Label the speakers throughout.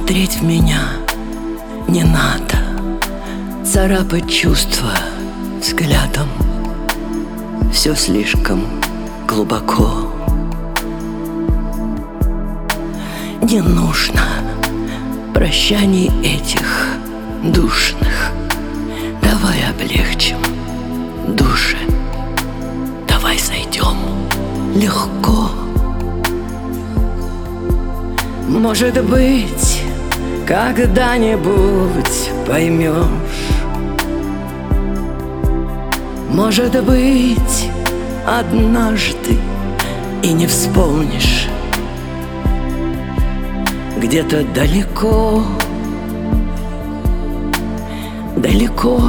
Speaker 1: Смотреть в меня не надо, царапать чувства взглядом. Все слишком глубоко. Не нужно прощаний этих душных. Давай облегчим души, давай сойдем легко. Может быть, когда-нибудь поймешь. Может быть, однажды и не вспомнишь. Где-то далеко, далеко.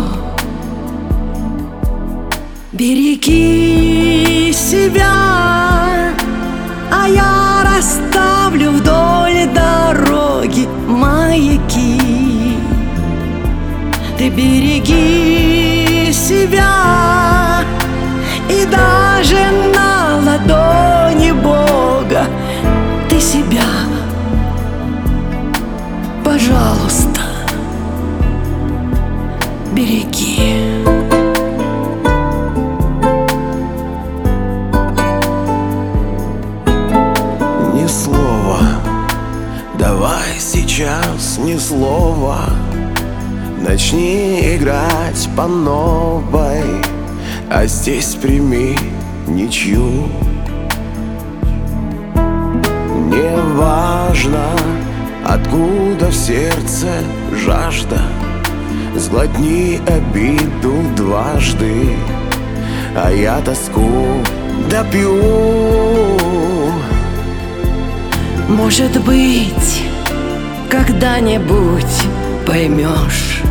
Speaker 1: Береги себя, а я расставлю вдоль дороги маяки. Ты береги себя, и даже на ладони Бога ты себя, пожалуйста, береги.
Speaker 2: Ни слова, давай сейчас ни слова. Начни играть по новой, а здесь прими ничью. Неважно, откуда в сердце жажда, сглотни обиду дважды, а я тоску допью.
Speaker 1: Может быть, когда-нибудь поймешь.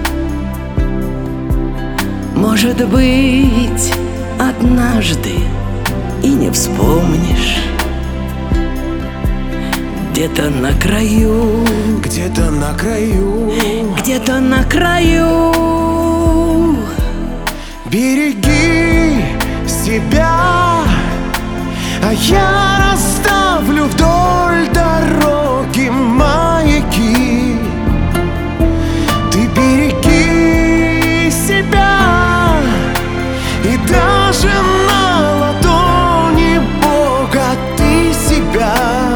Speaker 1: Может быть, однажды и не вспомнишь. Где-то на краю,
Speaker 2: где-то на краю,
Speaker 1: где-то на краю.
Speaker 2: Береги себя, а я расставлю вдоль дороги маяки. Ты береги себя, и даже на ладони Бога ты себя,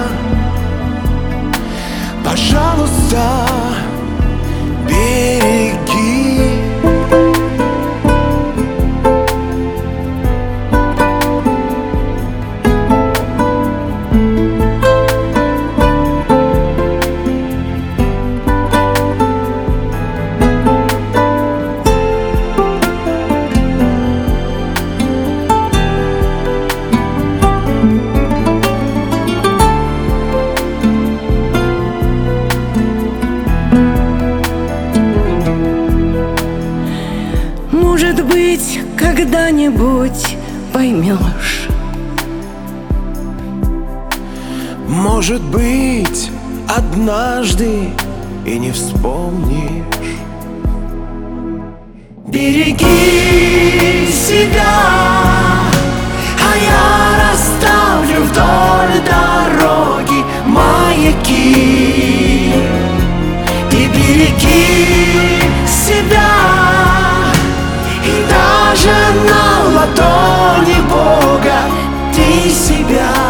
Speaker 2: пожалуйста, береги.
Speaker 1: Может быть, когда-нибудь поймешь.
Speaker 2: Может быть, однажды и не вспомнишь.
Speaker 1: Береги себя, а я расставлю вдоль дороги маяки. Ты береги себя, и даже на ладони Бога ты себя,